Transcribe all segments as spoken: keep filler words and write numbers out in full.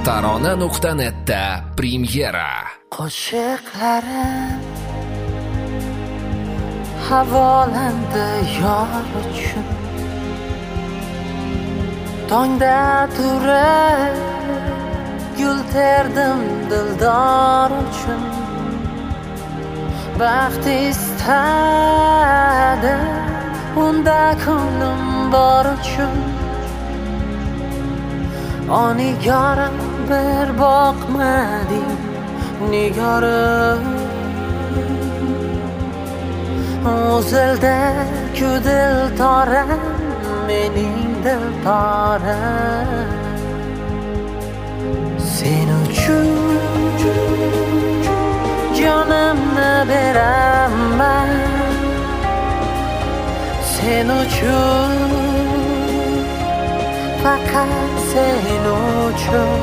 tarona nuqta netda premyera. Qo'shiqlarim havolanda yor uchun, tongda turib gul terdim dildor uchun, baxt istadim unda ko'nglim bor uchun. O nigorim bir boqmading nigorim, o'zilda-ku diltoram mening diltoram. Sen uchun jonimni beraman, sen uchun, faqat sen uchun.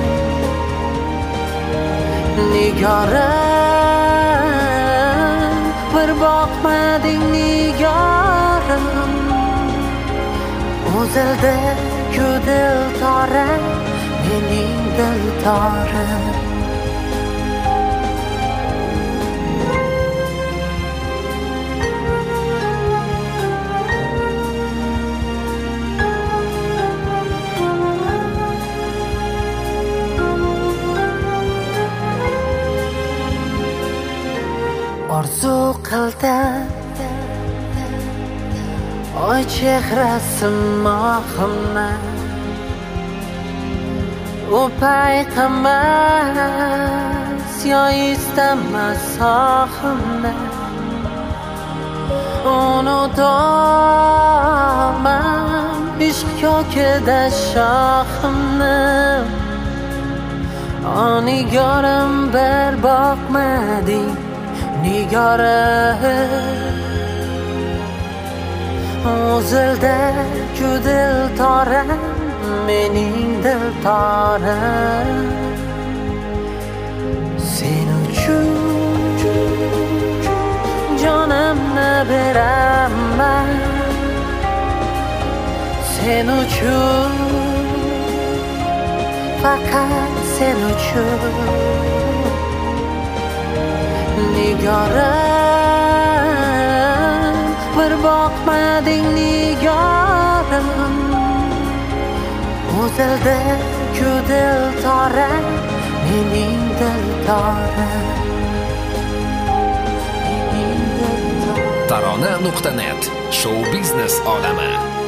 Nigorim, bir boqmading nigorim, o'zilda-ku diltoram mening diltoram. Orzu qildim oy chehrasi mohimni, u payqamas yo istamas sohimni. Unutolmam ishq ko'kida shohimni. O nigorim, bir boqmading nigorim, o'zilda-ku diltoram mening diltoram. Sen uchun jonimni beraman, sen uchun, faqat sen uchun. Nigorim, bir boqmading nigorim, o'zilda-ku diltoram mening diltoram. tarona nuqta net shou biznes olami.